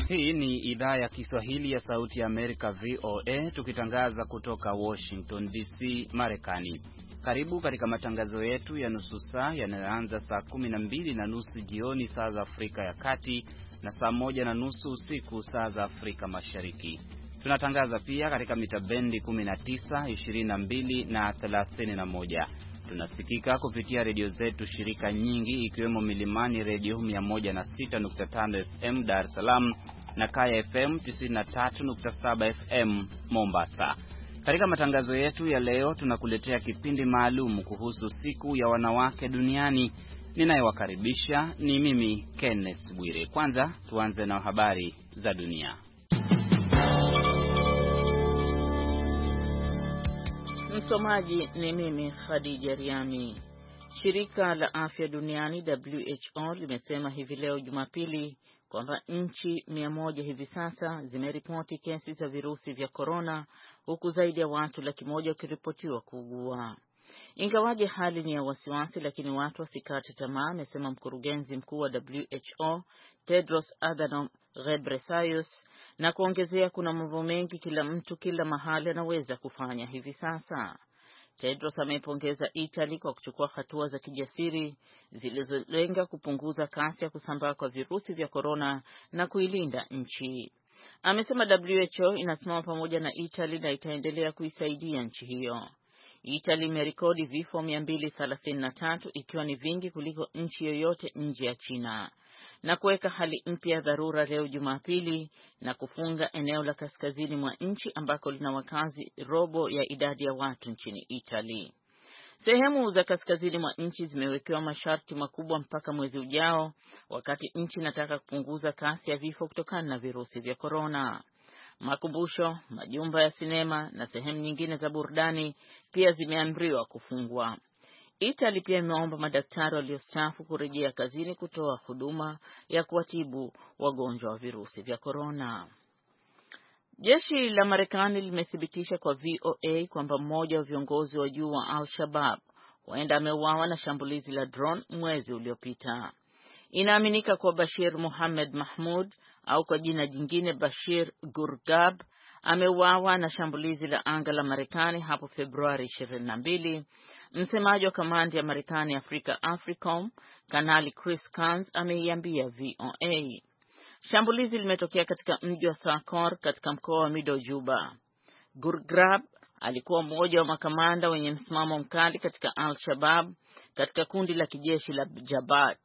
Hii ni idhaa ya Kiswahili ya Sauti ya Amerika VOA, tukitangaza kutoka Washington DC, Marekani. Karibu katika matangazo yetu ya nusu saa yanayoanza saa 12:30 jioni saa za Afrika ya Kati na saa 1:30 usiku saa za Afrika Mashariki. Tunatangaza pia katika mita bendi 19, 22 na 31. Tunasikika kupitia redio zetu shirika nyingi ikiwemo Milimani Radio 106.5 FM Dar es Salaam na Kaya FM 93.7 FM Mombasa. Katika matangazo yetu ya leo tunakuletea kipindi maalum kuhusu siku ya wanawake duniani. Ninayewakaribisha ni mimi Kenneth Bwire. Kwanza tuanze na habari za dunia. Msomaji ni mimi Khadija Riami. Shirika la Afya Duniani WHO limesema hivi leo Jumapili kwamba nchi 100 hivi sasa zimeripoti kesi za virusi vya korona, huku zaidi ya watu 100,000 wakiripotiwa kuugua. Ingawaje hali ni ya wasiwasi, lakini watu wasikate tamaa, amesema mkurugenzi mkuu wa WHO Tedros Adhanom Ghebreyesus, na kuongezea kuna mambo mengi kila mtu kila mahali anaweza kufanya hivi sasa. Tedros amepongeza Italy kwa kuchukua hatua za kijasiri zilizolenga kupunguza kasi ya kusambaa kwa virusi vya korona na kuilinda nchi. Amesema WHO inasimama pamoja na Italy na itaendelea kuisaidia nchi hiyo. Italy imerekodi vifo 233 ikiwa ni vingi kuliko nchi yoyote nje ya China, na kuweka hali mpya ya dharura leo Jumapili na kufunga eneo la kaskazini mwa nchi ambako lina wakazi robo ya idadi ya watu nchini Italy. Sehemu za kaskazini mwa nchi zimewekewa masharti makubwa mpaka mwezi ujao, wakati nchi inataka kupunguza kasi ya vifo kutokana na virusi vya korona. Makumbusho, majumba ya sinema na sehemu nyingine za burudani pia zimeamriwa kufungwa. Italy pia imeomba madaktari waliostaafu kurejea kazini kutoa huduma ya kuwatibu wagonjwa wa virusi vya korona. Jeshi la Marekani limethibitisha kwa VOA kwamba mmoja wa viongozi wa juu wa Al-Shabaab huenda ameuawa na shambulizi la drone mwezi uliopita. Inaaminika kuwa Bashir Mohamed Mahmoud au kwa jina jingine Bashir Gurgab ameuawa na shambulizi la anga la Marekani hapo Februari 22. Msemaji wa kamandi ya Marekani Afrika AFRICOM, Kanali Chris Coons, ameiambia VOA. Shambulizi limetokea katika mji wa Sakor katika mkoa wa Middle Juba. Gurgab alikuwa mmoja wa makamanda wenye msimamo mkali katika Al-Shabaab katika kundi la kijeshi la Jabhat.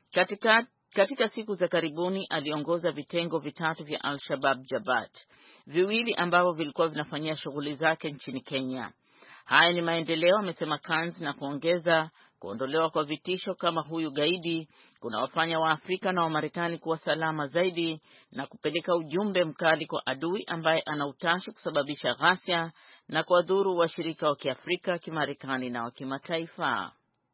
Katika siku za karibuni aliongoza vitengo vitatu vya Al-Shabaab Jabhat, viwili ambavyo vilikuwa vinafanyia shughuli zake nchini Kenya. Haya ni maendeleo, amesema Kanz, na kuongeza kuondolewa kwa vitisho kama huyu gaidi kuna wafanya wa Afrika na wa Marekani kuwa salama zaidi na kupeleka ujumbe mkali kwa adui ambaye ana utashi kusababisha ghasia na kuwadhuru washirika wa Kiafrika, Kimarekani na wa kimataifa.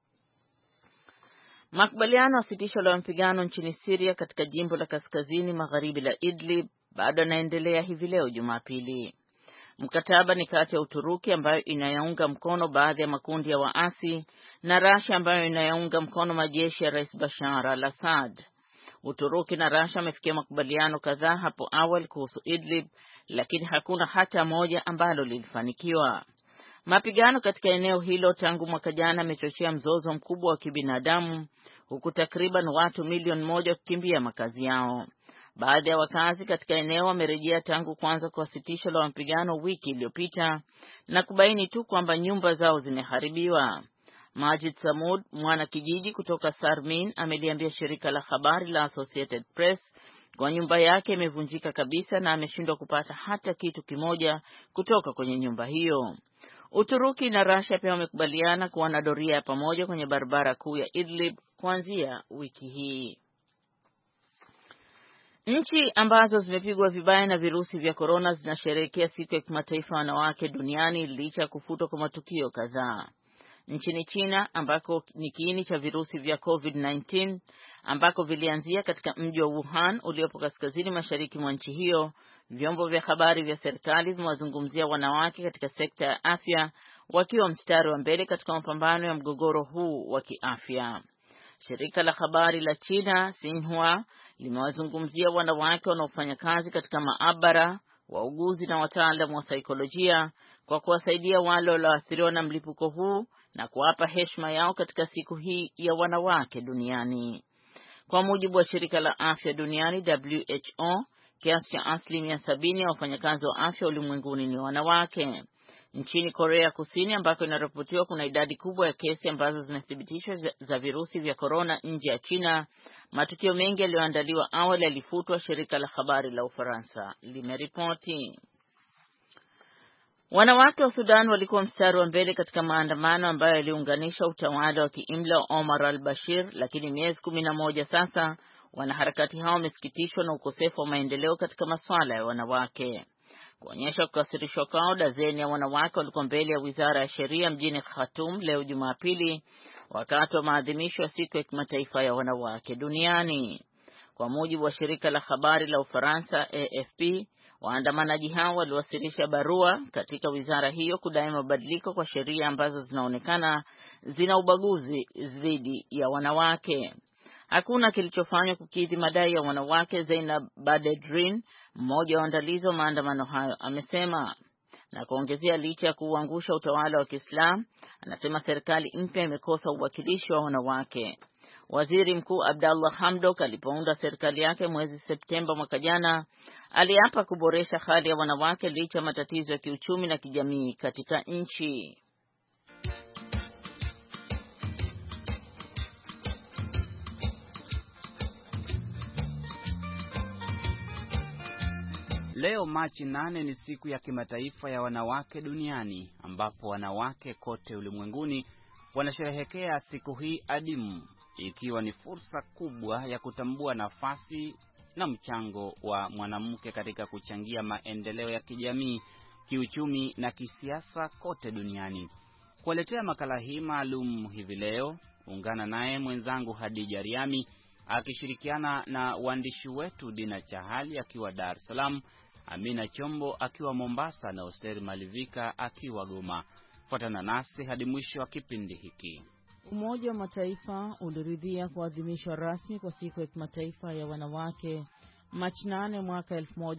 Makubaliano ya sitisho la mapigano nchini Syria katika jimbo la kaskazini magharibi la Idlib bado yanaendelea hivi leo Jumapili. Mkataba ni kati ya Uturuki ambayo inayaunga mkono baadhi ya makundi ya waasi na Russia ambayo inayaunga mkono majeshi ya Rais Bashar al-Assad. Uturuki na Russia wamefikia makubaliano kadhaa hapo awali kuhusu Idlib, lakini hakuna hata moja ambalo lilifanikiwa. Mapigano katika eneo hilo tangu mwaka jana yamechochea mzozo mkubwa wa kibinadamu, huku takriban watu milioni 1 kukimbia makazi yao. Baadhi ya wakazi katika eneo wamerejea tangu kuanza kwa sitisho la mapigano wiki iliyopita na kubaini tu kwamba nyumba zao zimeharibiwa. Majid Samud, mwana kijiji kutoka Sarmin, ameliambia shirika la habari la Associated Press kwa nyumba yake imevunjika kabisa na ameshindwa kupata hata kitu kimoja kutoka kwenye nyumba hiyo. Uturuki na Russia pia wamekubaliana kuwa na doria ya pamoja kwenye barabara kuu ya Idlib kuanzia wiki hii. Nchi ambazo zimepigwa vibaya na virusi vya korona zinasherehekea siku ya kimataifa wanawake duniani licha ya kufutwa kwa matukio kadhaa. Nchini China ambako ni kiini cha virusi vya COVID-19 ambako vilianzia katika mji wa Wuhan uliopo kaskazini mashariki mwa nchi hiyo, vyombo vya habari vya serikali vimewazungumzia wanawake katika sekta ya afya wakiwa mstari wa mbele katika mapambano ya mgogoro huu wa kiafya. Shirika la habari la China Xinhua limewazungumzia wanawake wanaofanya kazi katika maabara, wauguzi na wataalamu wa saikolojia kwa kuwasaidia wale walioathiriwa na mlipuko huu na kuwapa heshima yao katika siku hii ya wanawake duniani. Kwa mujibu wa shirika la afya duniani WHO, kiasi cha 70% ya wafanyakazi wa afya ulimwenguni ni wanawake. Nchini Korea Kusini ambako inaripotiwa kuna idadi kubwa ya kesi ambazo zimethibitishwa za virusi vya korona nje ya China, matukio mengi yaliyoandaliwa awali yalifutwa, shirika la habari la Ufaransa limeripoti. Wanawake wa Sudan walikuwa mstari wa mbele katika maandamano ambayo yaliunganisha utawala wa kiimla wa Omar al-Bashir, lakini miezi 11 sasa wanaharakati hao wamesikitishwa na ukosefu wa maendeleo katika masuala ya wanawake. Kuonyesha kukasirishwa kwao, dazeni ya wanawake walikuwa mbele ya Wizara ya Sheria mjini Khartoum leo Jumapili wakati wa maadhimisho ya siku ya kimataifa ya wanawake duniani. Kwa mujibu wa shirika la habari la Ufaransa AFP, waandamanaji hao waliwasilisha barua katika wizara hiyo kudai mabadiliko kwa sheria ambazo zinaonekana zina ubaguzi dhidi ya wanawake. Hakuna kilichofanywa kukidhi madai ya wanawake, Zainab Badedrin, mmoja wa waandalizi wa maandamano hayo, amesema. Na kuongezea, licha ya kuuangusha utawala wa Kiislamu, anasema serikali mpya imekosa uwakilishi wa wanawake. Waziri Mkuu Abdallah Hamdok alipounda serikali yake mwezi Septemba mwaka jana, aliapa kuboresha hali ya wanawake licha ya matatizo ya kiuchumi na kijamii katika nchi. Leo Machi 8 ni siku ya kimataifa ya wanawake duniani, ambapo wanawake kote ulimwenguni wanasherehekea siku hii adimu, ikiwa ni fursa kubwa ya kutambua nafasi na mchango wa mwanamke katika kuchangia maendeleo ya kijamii, kiuchumi na kisiasa kote duniani. Kuletea makala hii maalum hivi leo, ungana naye mwenzangu Hadija Riami akishirikiana na waandishi wetu Dina Chahali akiwa Dar es Salaam, Amina Chombo akiwa Mombasa na Osteri Malivika akiwa Goma. Fuatana nasi hadi mwisho wa kipindi hiki. Umoja wa Mataifa uliridhia kuadhimishwa rasmi kwa siku ya kimataifa ya wanawake Machi 8 mwaka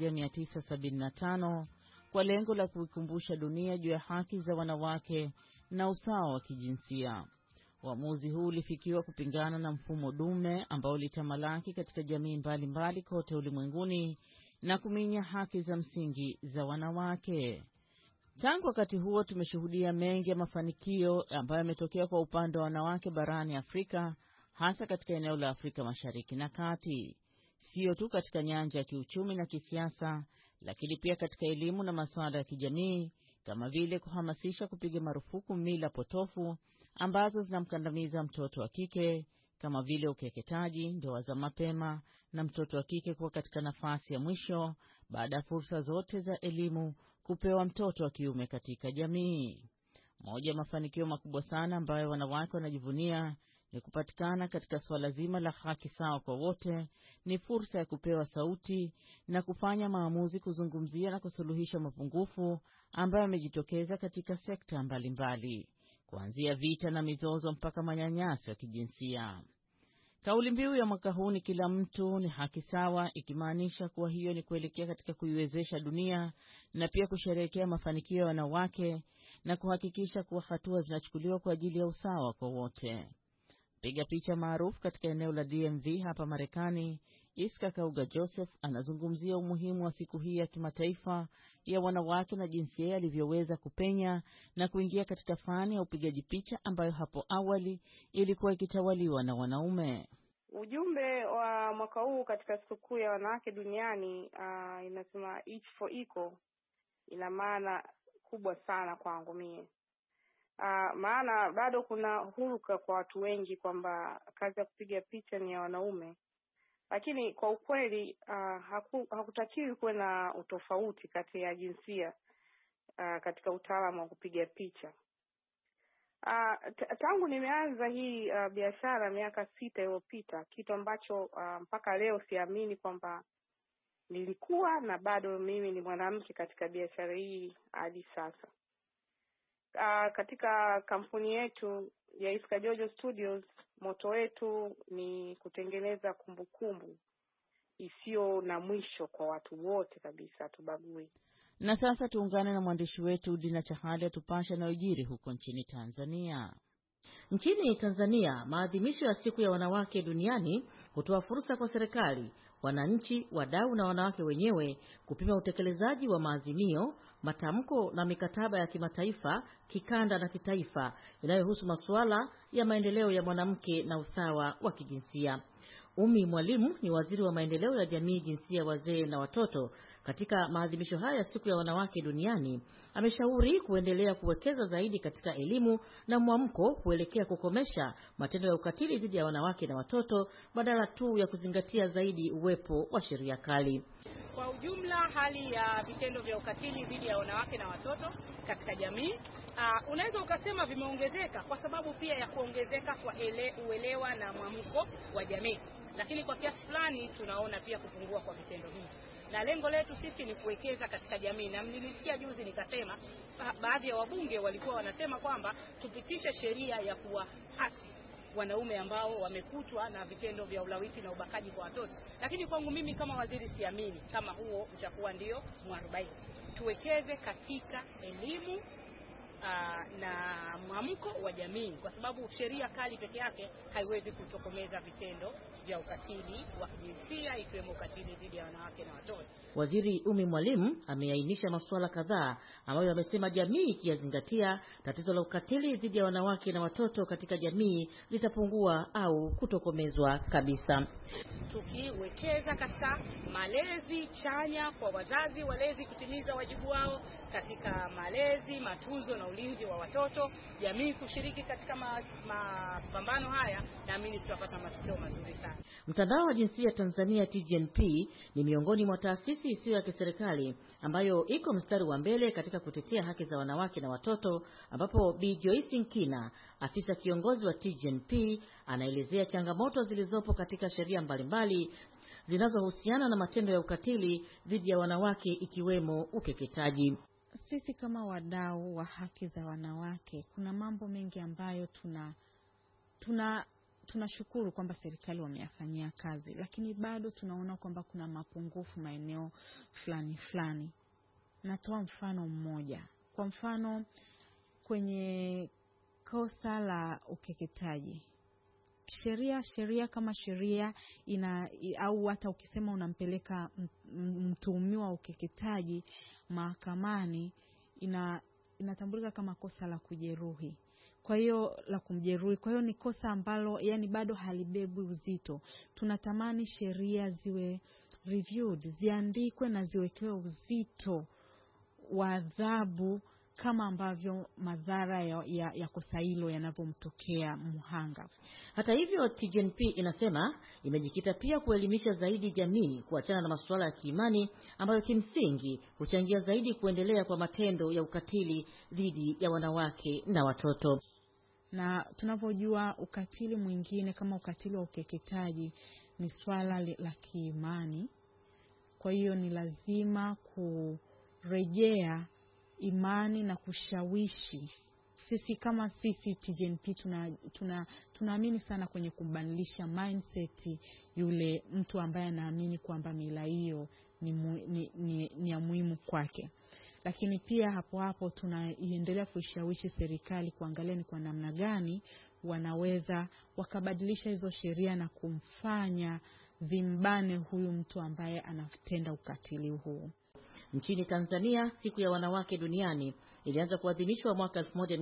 1975 kwa lengo la kuikumbusha dunia juu ya haki za wanawake na usawa wa kijinsia. Uamuzi huu ulifikiwa kupingana na mfumo dume ambao ulitamalaki katika jamii mbalimbali kote ulimwenguni na kuminya haki za msingi za wanawake. Tangu wakati huo tumeshuhudia mengi ya mafanikio ambayo yametokea kwa upande wa wanawake barani Afrika, hasa katika eneo la Afrika Mashariki na Kati. Sio tu katika nyanja ya kiuchumi na kisiasa, lakini pia katika elimu na masuala ya kijamii, kama vile kuhamasisha kupiga marufuku mila potofu ambazo zinamkandamiza mtoto wa kike, kama vile ukeketaji, ndoa za mapema na mtoto wa kike kuwa katika nafasi ya mwisho baada ya fursa zote za elimu kupewa mtoto wa kiume katika jamii. Moja ya mafanikio makubwa sana ambayo wanawake wanajivunia ni kupatikana katika swala zima la haki sawa kwa wote, ni fursa ya kupewa sauti na kufanya maamuzi, kuzungumzia na kusuluhisha mapungufu ambayo yamejitokeza katika sekta mbalimbali, kuanzia vita na mizozo mpaka manyanyaso ya kijinsia. Kauli mbiu ya mwaka huu ni kila mtu ni haki sawa, ikimaanisha kuwa hiyo ni kuelekea katika kuiwezesha dunia na pia kusherehekea mafanikio ya wanawake na kuhakikisha kuwa hatua zinachukuliwa kwa ajili ya usawa kwa wote. Piga picha maarufu katika eneo la DMV hapa Marekani, Iska Kauga Joseph anazungumzia umuhimu wa siku hii ya kimataifa ya wanawake na jinsia alivyoweza kupenya na kuingia katika fani ya upigaji picha ambayo hapo awali ilikuwa ikitawaliwa na wanaume. Ujumbe wa mwaka huu katika siku ya wanawake duniani inasema each for equal, ina maana kubwa sana kwangu mie. Maana bado kuna huruka kwa watu wengi kwamba kazi ya kupiga picha ni ya wanaume. Lakini kwa ukweli hakutakiwi kuwe na utofauti kati ya jinsia katika utaalamu wa kupiga picha. Tangu nimeanza hii biashara miaka 6 iliyopita, kitu ambacho mpaka leo siamini kwamba nilikuwa na bado mimi ni mwanamke katika biashara hii hadi sasa. Katika kampuni yetu ya Iska Jojo Studios moto wetu ni kutengeneza kumbukumbu isiyo na mwisho kwa watu wote kabisa, tubagui. Na sasa tuungane na mwandishi wetu Dina Chahali tupasha na ujiri huko nchini Tanzania. Nchini Tanzania, maadhimisho ya siku ya wanawake duniani hutoa fursa kwa serikali, wananchi, wadau na wanawake wenyewe kupima utekelezaji wa maazimio, matamko na mikataba ya kimataifa, kikanda na kitaifa inayohusu masuala ya maendeleo ya mwanamke na usawa wa kijinsia. Umi Mwalimu ni waziri wa maendeleo ya jamii, jinsia, wazee na watoto. Katika maadhimisho haya ya siku ya wanawake duniani, ameshauri kuendelea kuwekeza zaidi katika elimu na mwamko kuelekea kukomesha matendo ya ukatili dhidi ya wanawake na watoto badala tu ya kuzingatia zaidi uwepo wa sheria kali. Kwa ujumla, hali ya vitendo vya ukatili dhidi ya wanawake na watoto katika jamii unaweza ukasema vimeongezeka kwa sababu pia ya kuongezeka kwa uelewa na mwamko wa jamii, lakini kwa kiasi fulani tunaona pia kupungua kwa vitendo hivi. Na lengo letu sisi ni kuwekeza katika jamii, na mlisikia juzi nikasema baadhi ya wabunge walikuwa wanasema kwamba tupitishe sheria ya kuwahasi wanaume ambao wamekutwa na vitendo vya ulawiti na ubakaji kwa watoto. Lakini kwangu mimi kama waziri siamini kama huo utakuwa ndio mwarobaini. Tuwekeze katika elimu na mwamko wa jamii, kwa sababu sheria kali peke yake haiwezi kutokomeza vitendo vya ukatili wa kijinsia, ikiwemo ukatili dhidi ya wanawake na watoto. Waziri Umi Mwalimu ameainisha masuala kadhaa ambayo amesema jamii ikiyazingatia, tatizo la ukatili dhidi ya wanawake na watoto katika jamii litapungua au kutokomezwa kabisa. Tukiwekeza katika malezi chanya kwa wazazi walezi kutimiza wajibu wao katika malezi, matunzo na ulinzi wa watoto, jamii kushiriki katika mapambano haya, naamini tutapata matokeo mazuri sana. Mtandao wa Jinsia Tanzania TGNP ni miongoni mwa taasisi isiyo ya kiserikali ambayo iko mstari wa mbele katika kutetea haki za wanawake na watoto, ambapo Bi Joyce Nkina, afisa kiongozi wa TGNP, anaelezea changamoto zilizopo katika sheria mbalimbali zinazohusiana na matendo ya ukatili dhidi ya wanawake ikiwemo ukeketaji. Sisi kama wadau wa haki za wanawake, kuna mambo mengi ambayo tunashukuru kwamba serikali wameyafanyia kazi, lakini bado tunaona kwamba kuna mapungufu maeneo fulani. Natoa mfano mmoja. Kwa mfano, kwenye kosa la ukeketaji, sheria kama sheria au hata ukisema unampeleka mtuhumiwa wa ukeketaji mahakamani, inatambulika kama kosa la kujeruhi. Kwa hiyo la kumjeruhi. Kwa hiyo ni kosa ambalo yani bado halibebi uzito. Tunatamani sheria ziwe reviewed, ziandikwe na ziwekewe uzito wa adhabu kama ambavyo madhara ya kosa hilo yanapomtokea mhanga. Hata hivyo, TGNP inasema imejikita pia kuelimisha zaidi jamii kuachana na masuala ya kiimani ambayo kimsingi huchangia zaidi kuendelea kwa matendo ya ukatili dhidi ya wanawake na watoto. Na tunavyojua ukatili mwingine kama ukatili wa ukeketaji ni swala la kiimani. Kwa hiyo ni lazima kurejea imani na kushawishi. Sisi kama TGNP tunaamini sana kwenye kubadilisha mindset yule mtu ambaye anaamini kwamba mila hiyo ni ya muhimu kwake. Lakini pia hapo tunaiendelea kuishawishi serikali kuangalia ni kwa namna gani wanaweza wakabadilisha hizo sheria na kumfanya zimbane huyu mtu ambaye anatenda ukatili huu. Nchini Tanzania, siku ya wanawake duniani ilianza kuadhimishwa mwaka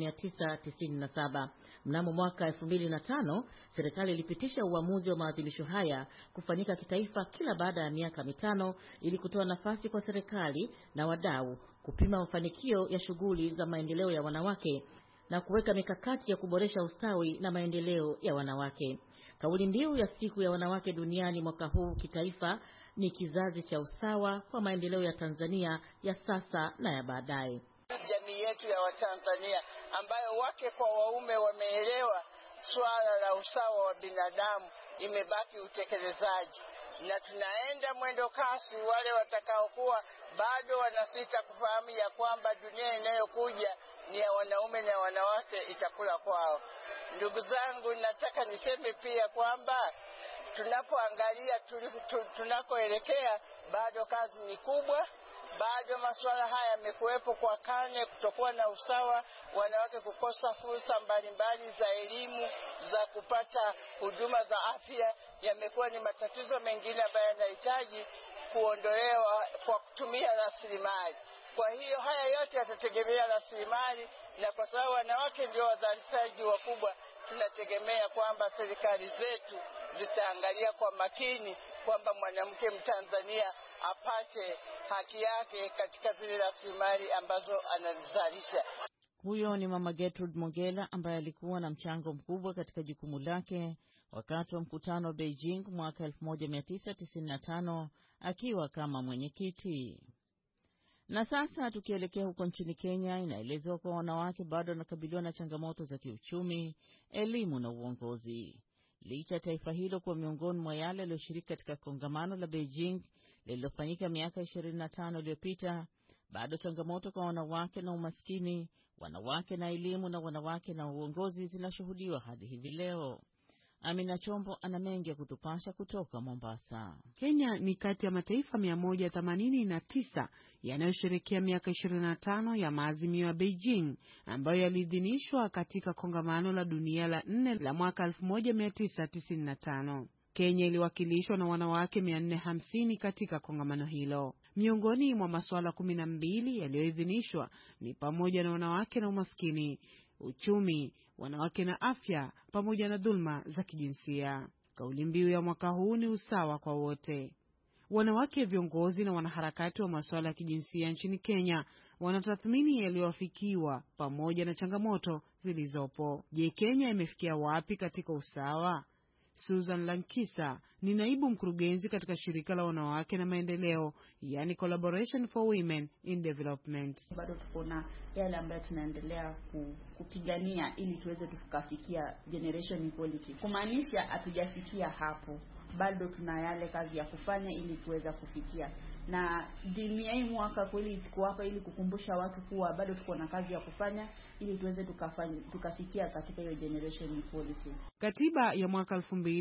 1997. Mnamo mwaka 2005, serikali ilipitisha uamuzi wa maadhimisho haya kufanyika kitaifa kila baada ya miaka mitano ili kutoa nafasi kwa serikali na wadau kupima mafanikio ya shughuli za maendeleo ya wanawake na kuweka mikakati ya kuboresha ustawi na maendeleo ya wanawake. Kauli mbiu ya siku ya wanawake duniani mwaka huu kitaifa ni kizazi cha usawa kwa maendeleo ya Tanzania ya sasa na ya baadaye. Jamii yetu ya Watanzania ambayo wake kwa waume wameelewa swala la usawa wa binadamu, imebaki utekelezaji, na tunaenda mwendo kasi. Wale watakaokuwa bado wanasita kufahamu ya kwamba dunia inayokuja ni ya wanaume na wanawake itakula kwao. Ndugu zangu, nataka niseme pia kwamba tunapoangalia tunakoelekea, bado kazi ni kubwa. Bado masuala haya yamekuwepo kwa karne, kutokuwa na usawa, wanawake kukosa fursa mbalimbali za elimu, za kupata huduma za afya, yamekuwa ni matatizo mengine ambayo yanahitaji kuondolewa kwa kutumia rasilimali. Kwa hiyo haya yote yatategemea rasilimali, na kwa sababu wanawake ndio wazalishaji wakubwa, tunategemea kwamba serikali zetu zitaangalia kwa makini kwamba mwanamke Mtanzania apate haki yake katika zile rasilimali ambazo anazalisha. Huyo ni Mama Gertrude Mogela ambaye alikuwa na mchango mkubwa katika jukumu lake wakati wa mkutano wa Beijing mwaka 1995 akiwa kama mwenyekiti. Na sasa tukielekea huko nchini Kenya, inaelezwa kwa wanawake bado wanakabiliwa na changamoto za kiuchumi, elimu na uongozi. Licha taifa hilo kuwa miongoni mwa yale yaliyoshiriki katika kongamano la Beijing lililofanyika miaka 25 iliyopita, bado changamoto kwa wanawake na umaskini, wanawake na elimu na wanawake na uongozi zinashuhudiwa hadi hivi leo. Amina Chombo ana mengi ya kutupasha kutoka Mombasa. Kenya ni kati ya mataifa 189 yanayosherehekea miaka 25 ya maazimio ya Beijing ambayo yaliidhinishwa katika kongamano la dunia la 4 la mwaka 1995. Kenya iliwakilishwa na wanawake 450 katika kongamano hilo. Miongoni mwa masuala 12 yaliyoidhinishwa ni pamoja na wanawake na umaskini, uchumi, wanawake na afya, pamoja na dhulma za kijinsia. Kauli mbiu ya mwaka huu ni usawa kwa wote. Wanawake viongozi na wanaharakati wa masuala ya kijinsia nchini Kenya wanatathmini yaliyofikiwa pamoja na changamoto zilizopo. Je, Kenya imefikia wapi katika usawa? Susan Lankisa ni naibu mkurugenzi katika shirika la wanawake na maendeleo, yani Collaboration for Women in Development. Bado tuko na yale ambayo tunaendelea kupigania ili tuweze tukafikia generation equality. Kumaanisha hatujafikia hapo. Bado tuna yale kazi ya kufanya ili tuweza kufikia. Na dunia hii mwaka kweli tuko hapa ili kukumbusha watu kuwa bado tuko na kazi ya kufanya ili tuweze tukafikia katika hiyo generation equality. Katiba ya mwaka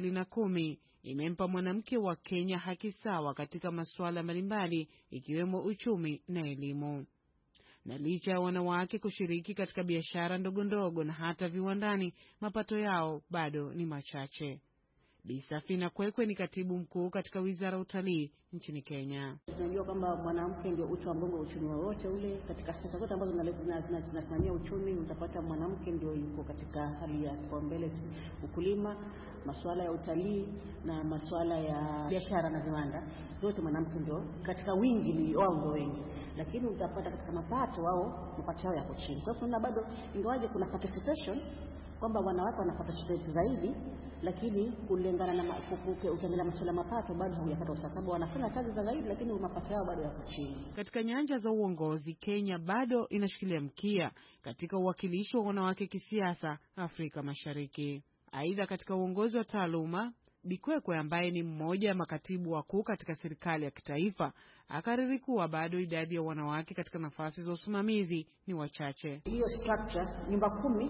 2010 imempa mwanamke wa Kenya haki sawa katika masuala mbalimbali ikiwemo uchumi na elimu. Na licha ya wanawake kushiriki katika biashara ndogo ndogo na hata viwandani, mapato yao bado ni machache. Bi Safina Kwekwe ni katibu mkuu katika Wizara ya Utalii nchini Kenya. Tunajua kwamba mwanamke ndio uti wa mgongo wa uchumi wowote ule. Katika sekta zote ambazo zinasimamia uchumi, utapata mwanamke ndio yuko katika hali ya kipaumbele: ukulima, masuala ya utalii na masuala ya biashara na viwanda. Zote mwanamke ndio katika wingi, ni wao ndio wengi. Lakini utapata katika mapato wao mapato yao yako chini. Kwa hiyo bado ingawaje kuna participation kwamba wanawake wanaparticipate zaidi, lakini kulingana na ukiangalia masuala mapato bado hawajapata sababu wanafanya kazi za zaidi, lakini mapato yao bado yako chini. Katika nyanja za uongozi, Kenya bado inashikilia mkia katika uwakilishi wa wanawake kisiasa Afrika Mashariki. Aidha, katika uongozi wa taaluma, Bi Kwekwe ambaye ni mmoja wa makatibu wakuu katika serikali ya kitaifa akariri kuwa bado idadi ya wanawake katika nafasi za usimamizi ni wachache. Hiyo structure nyumba 10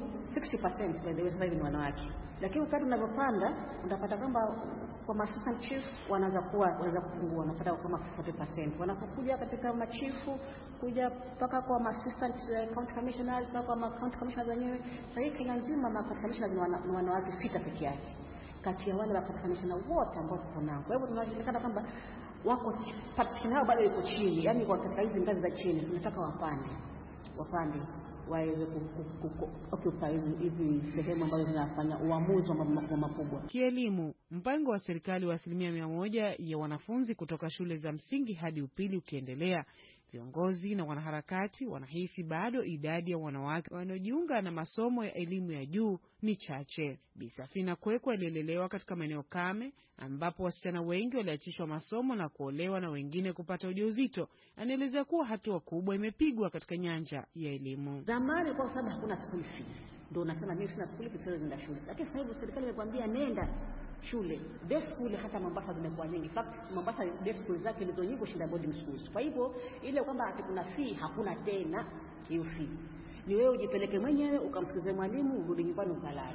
60% by the way ni wanawake. Lakini wakati unavyopanda utapata kwamba kwa assistant chief wanaweza kupungua, wanapata kama 40%. Wanapokuja katika machifu kuja mpaka kwa assistant county commissioners mpaka kwa county commissioners wenyewe, sasa hivi Kenya nzima county commissioners ni wanawake 6 pekee yake kati ya wale wakatakana wote ambao tuko nao. Kwa hivyo tunajulikana kwamba wako participation yao bado iko chini, yani kwa katika hizi ngazi za chini tunataka wapande waweze kuoccupy hizi sehemu ambazo zinafanya uamuzi wa mambo makubwa. Kielimu, mpango wa serikali wa 100% ya wanafunzi kutoka shule za msingi hadi upili ukiendelea, viongozi na wanaharakati wanahisi bado idadi ya wanawake wanaojiunga na masomo ya elimu ya juu ni chache. Bi Safina Kwekwe alilelewa katika maeneo kame ambapo wasichana wengi waliachishwa masomo na kuolewa na wengine kupata ujauzito. Anaeleza kuwa hatua kubwa imepigwa katika nyanja ya elimu. Zamani kwa sababu hakuna school fees, ndio unasema mimi sina school fees nenda shule. Lakini sasa hivi serikali imekwambia nenda shule. Day school hata Mombasa zimekuwa nyingi. In fact Mombasa day school zake ndizo nyingi kushinda boarding schools. Kwa hivyo ile kwamba ati kuna fee hakuna tena hiyo fee. Ni wewe ujipeleke mwenyewe ukamsikize mwalimu urudi nyumbani ukalale.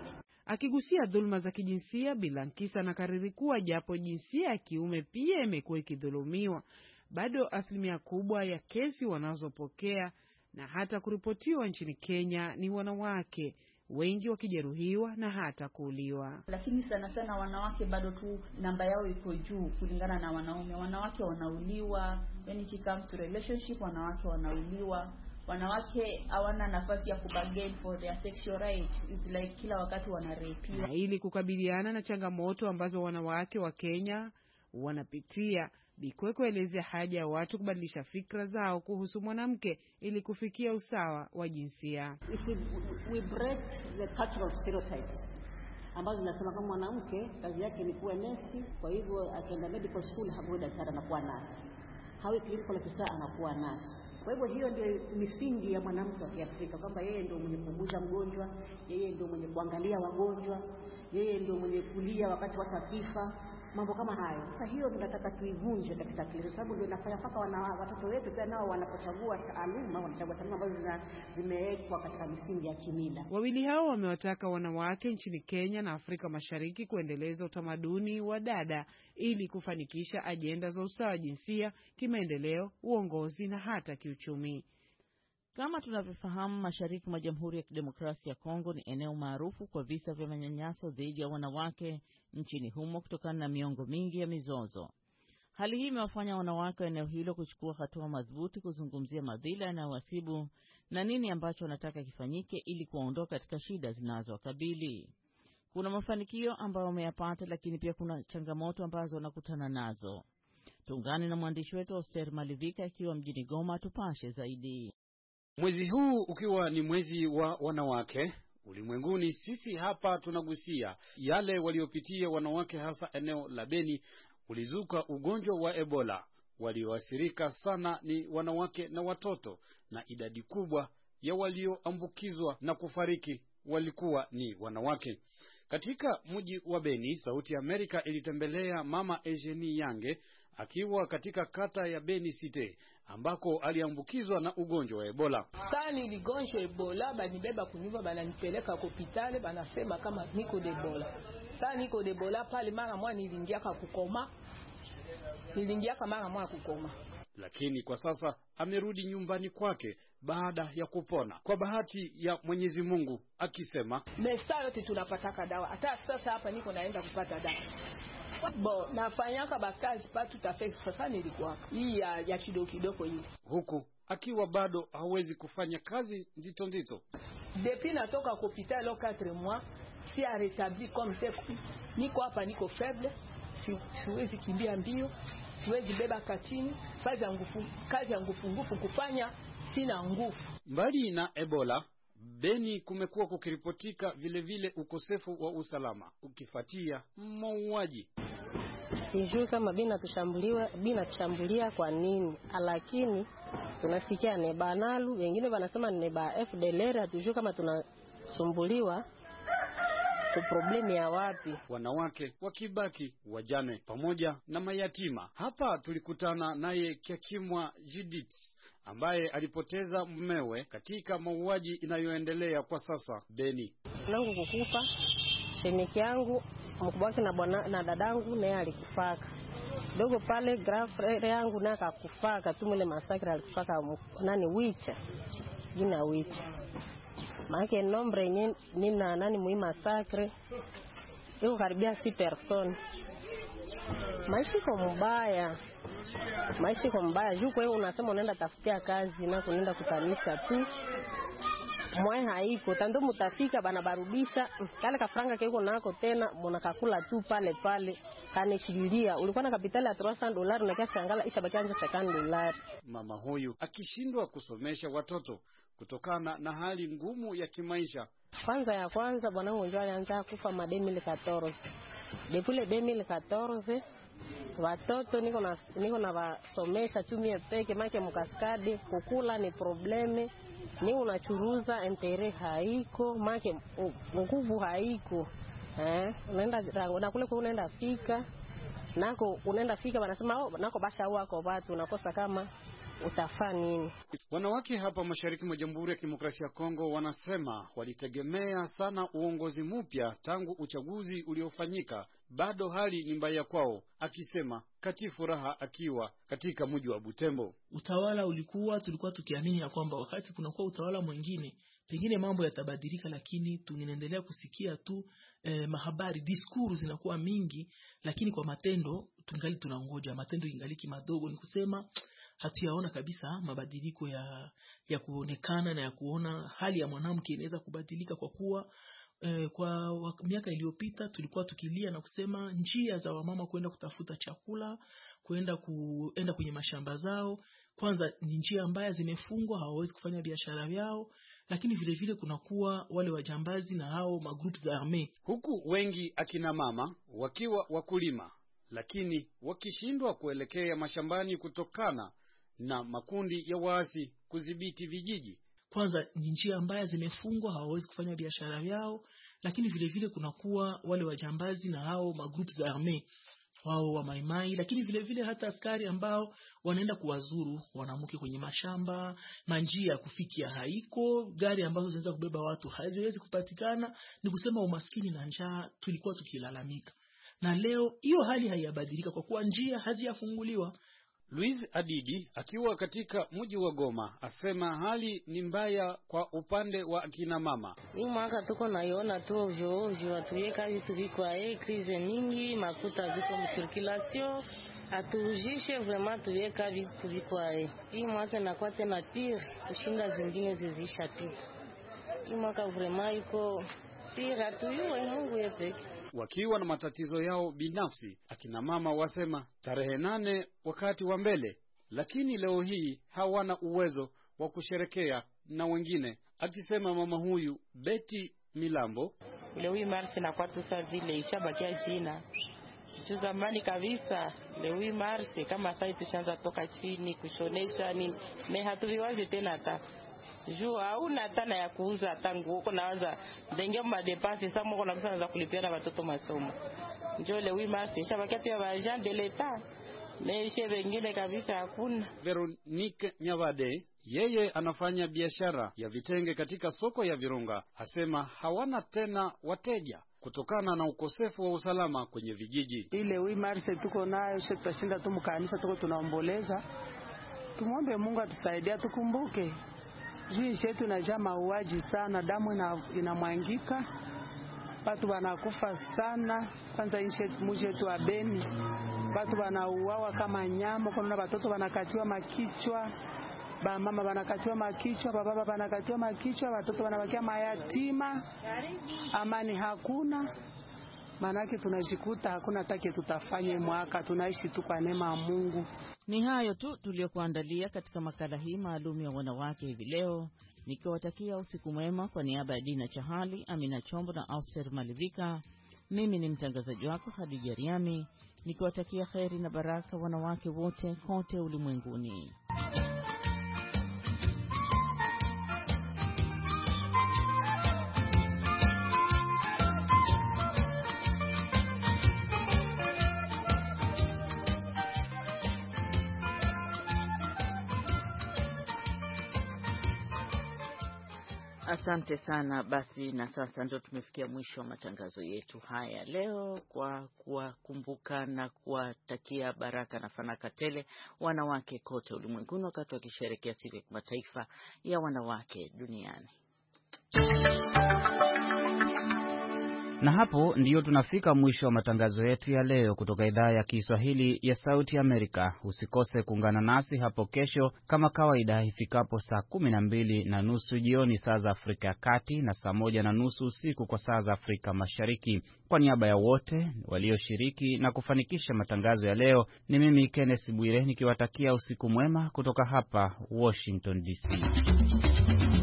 Akigusia dhuluma za kijinsia, Bilankisa anakariri kuwa japo jinsia ya kiume pia imekuwa ikidhulumiwa, bado asilimia kubwa ya kesi wanazopokea na hata kuripotiwa nchini Kenya ni wanawake, wengi wakijeruhiwa na hata kuuliwa. Lakini sana sana wanawake bado tu namba yao iko juu kulingana na wanaume. Wanawake wanauliwa, when it comes to relationship, wanawake wanauliwa. Wanawake hawana nafasi ya kubargain for their sexual rights. It's like kila wakati wanarepiwa. Na ili kukabiliana na changamoto ambazo wanawake wa Kenya wanapitia, Bikweko elezea haja ya watu kubadilisha fikra zao kuhusu mwanamke ili kufikia usawa wa jinsia. If we break the cultural stereotypes ambazo zinasema kama mwanamke kazi yake ni kuwa nesi, kwa hivyo akienda medical school hapo daktari anakuwa nasi, hawi clinical officer anakuwa nasi. Kwa hivyo hiyo ndio misingi ya mwanamke wa Kiafrika, kwamba yeye ndio mwenye kuguza mgonjwa, yeye ndio mwenye kuangalia wagonjwa, yeye ndio mwenye kulia wakati watu wakifa, mambo kama hayo. Sasa hiyo tunataka tuivunje katika akili, sababu ndio inafanya mpaka watoto wetu pia nao wanapochagua taaluma wanachagua taaluma ambazo zimewekwa katika misingi ya kimila. Wawili hao wamewataka wanawake nchini Kenya na Afrika Mashariki kuendeleza utamaduni wa dada ili kufanikisha ajenda za usawa jinsia, kimaendeleo, uongozi na hata kiuchumi. Kama tunavyofahamu, mashariki mwa Jamhuri ya Kidemokrasia ya Kongo ni eneo maarufu kwa visa vya manyanyaso dhidi ya wanawake nchini humo kutokana na miongo mingi ya mizozo. Hali hii imewafanya wanawake wa eneo hilo kuchukua hatua madhubuti kuzungumzia madhila yanayowasibu na nini ambacho wanataka kifanyike ili kuwaondoa katika shida zinazowakabili. Kuna mafanikio ambayo wameyapata, lakini pia kuna changamoto ambazo wanakutana nazo. Tuungane na mwandishi wetu Oster Malivika akiwa mjini Goma tupashe zaidi. Mwezi huu ukiwa ni mwezi wa wanawake ulimwenguni, sisi hapa tunagusia yale waliopitia wanawake, hasa eneo la Beni. Ulizuka ugonjwa wa Ebola. Walioathirika sana ni wanawake na watoto, na idadi kubwa ya walioambukizwa na kufariki walikuwa ni wanawake. Katika mji wa Beni, Sauti ya Amerika ilitembelea Mama Eugenie Yange akiwa katika kata ya Beni City ambako aliambukizwa na ugonjwa wa Ebola. Sasa niligonjwa Ebola, banibeba kunyumba, bananipeleka hospitali, banasema kama niko de Ebola. Sasa niko de Ebola pale, mara mwa niliingia kukoma. Lakini kwa sasa amerudi nyumbani kwake baada ya kupona kwa bahati ya Mwenyezi Mungu, akisema mesa yote tunapataka dawa. Hata sasa hapa niko naenda kupata dawa. Nafanyaka bakazi patu tafeki sasa nilikuwa. Hii ya kidogo hii. Huku akiwa bado hawezi kufanya kazi nzito. Depuis natoka hospitali lo 4 mois, si a rétabli comme tel. Niko hapa niko faible. Siwezi kimbia mbio, siwezi beba katini, kazi ya ngufu kufanya sina nguvu. Mbali na Ebola, Beni kumekuwa kukiripotika vile ukosefu wa usalama ukifuatia mauaji. Sijui kama bina tushambulia kwa nini, lakini tunasikia ni banalu, wengine wanasema ni ba FDLR, hatujui kama tunasumbuliwa. Problemi ya wapi? Wanawake wakibaki wajane pamoja na mayatima. Hapa tulikutana naye Kyakimwa Judith ambaye alipoteza mumewe katika mauaji inayoendelea kwa sasa Beni. Nangu kukufa, shemeki yangu mkubwa wake na dadangu naye alikufaka. Dogo pale grandfriend yangu naye akakufaka, tumule masakra alikufaka Wicha. Jina Wicha. Maana nombre nina nani muhimu masakre. Iko karibia 6 person. Maisha kwa mbaya. Juu kwa hiyo unasema unaenda tafutia kazi na kunaenda kutanisha tu. Mwae haiko. Tando mutafika banabarudisha. Kale kafranga keko nako tena mnakakula tu pale. Kanishilia. Ulikuwa na kapitali ya $300 na kiasi angala ishabakia nje $50. Mama huyu akishindwa kusomesha watoto kutokana na hali ngumu ya kimaisha. Kwanza bwanangu njoo alianza kufa ma 2014. Depuis 2014 watoto niko na wasomesha tumie peke make mkaskade, kukula ni probleme, ni unachuruza entere haiko, make nguvu haiko. Unaenda na kule kwa unaenda fika nako unaenda fika wanasema nako basha wako watu unakosa kama utafaa nini? Wanawake hapa mashariki mwa Jamhuri ya Kidemokrasia ya Kongo wanasema walitegemea sana uongozi mpya tangu uchaguzi uliofanyika. Bado hali ni mbaya kwao, akisema Kati Furaha akiwa katika mji wa Butembo. Utawala tulikuwa tukiamini ya kwamba wakati kunakuwa utawala mwingine pengine mambo yatabadilika, lakini tunaendelea kusikia tu mahabari, discours zinakuwa mingi, lakini kwa matendo tungali tunangoja. Matendo ingaliki madogo, ni kusema hatuyaona kabisa mabadiliko ya kuonekana na ya kuona hali ya mwanamke inaweza kubadilika, kwa kuwa kwa miaka iliyopita tulikuwa tukilia na kusema njia za wamama kwenda kutafuta chakula, kwenda kwenye mashamba zao, kwanza ni njia mbaya, zimefungwa, hawawezi kufanya biashara yao, lakini vile vile kunakuwa wale wajambazi na hao magroups za arme, huku wengi akina mama wakiwa wakulima lakini wakishindwa kuelekea mashambani kutokana na makundi ya waasi kudhibiti vijiji. Kwanza ni njia mbaya, zimefungwa, hawawezi kufanya biashara yao, lakini vile vile kunakuwa wale wajambazi na hao magroups za arme wao wa maimai, lakini vile vile hata askari ambao wanaenda kuwazuru wanamke kwenye mashamba. Manjia ya kufikia haiko, gari ambazo zinaweza kubeba watu haziwezi kupatikana. Ni kusema umaskini na njaa tulikuwa tukilalamika, na leo hiyo hali haiyabadilika kwa kuwa njia haziyafunguliwa. Luis Adidi akiwa katika mji wa Goma asema hali ni mbaya kwa upande wa akina mama. Hii mwaka tuko naiona tu ovyo, atuye kazi tuliko krize nyingi, makuta ziko mcirculation, atujishe vraiment tuye kazi tuliko hii mwaka inakuwa tena pire kushinda zingine zizisha tu. Hii mwaka vraiment iko pire, atuyue Mungu yepeke. Wakiwa na matatizo yao binafsi, akina mama wasema tarehe 8 wakati wa mbele, lakini leo hii hawana uwezo wa kusherekea na wengine, akisema mama huyu Betty Milambo. Leo hii Mars na kwa tusa vile ishabakia jina zamani kabisa. Leo hii Mars kama sasa tushaanza toka chini kushonesha ni hatuviwaje tena hata juu hauna tana ya kuuza tangu huko, naanza dengia madepense sasa mko na pesa naanza kulipia na watoto masomo. Njoo leo hii Mars ishabakia pia ba agent de l'etat meshe wengine kabisa hakuna. Veronique Nyabade yeye anafanya biashara ya vitenge katika soko ya Virunga, asema hawana tena wateja kutokana na ukosefu wa usalama kwenye vijiji. Ile wi Mars tuko nayo sisi tutashinda tu mkanisa, tuko tunaomboleza. Tumwombe Mungu atusaidie, tukumbuke nchi yetu inajaa mauaji sana, damu inamwangika, watu wanakufa sana. Kwanza mji yetu wa Beni watu wanauawa kama nyama, kuna watoto wanakatiwa makichwa, ba mama wanakatiwa makichwa, baba wanakatiwa makichwa, watoto wanabakia mayatima. Amani hakuna, manake tunajikuta hakuna take tutafanye mwaka, tunaishi tu kwa neema ya Mungu. Ni hayo tu tuliyokuandalia katika makala hii maalum ya wanawake hivi leo, nikiwatakia usiku mwema kwa niaba ya Dina Chahali, Amina Chombo na Auster Malivika. Mimi ni mtangazaji wako Khadija Riami, nikiwatakia kheri na baraka wanawake wote kote ulimwenguni. Asante sana. Basi na sasa ndio tumefikia mwisho wa matangazo yetu haya leo, kwa kuwakumbuka na kuwatakia baraka na fanaka tele wanawake kote ulimwenguni wakati wakisherehekea siku ya kimataifa ya wanawake duniani. Na hapo ndiyo tunafika mwisho wa matangazo yetu ya leo kutoka idhaa ya Kiswahili ya Sauti Amerika. Usikose kuungana nasi hapo kesho kama kawaida ifikapo saa 12:30 jioni saa za Afrika ya Kati na saa 1:30 usiku kwa saa za Afrika Mashariki. Kwa niaba ya wote walioshiriki na kufanikisha matangazo ya leo, ni mimi Kenneth Bwire nikiwatakia usiku mwema kutoka hapa Washington DC.